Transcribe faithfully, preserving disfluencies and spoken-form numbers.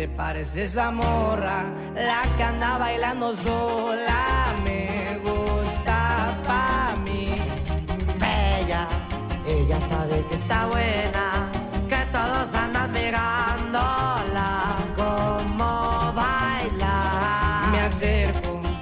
te parece esa morra? La que anda bailando sola me gusta pa' mí. Bella, ella sabe que está buena.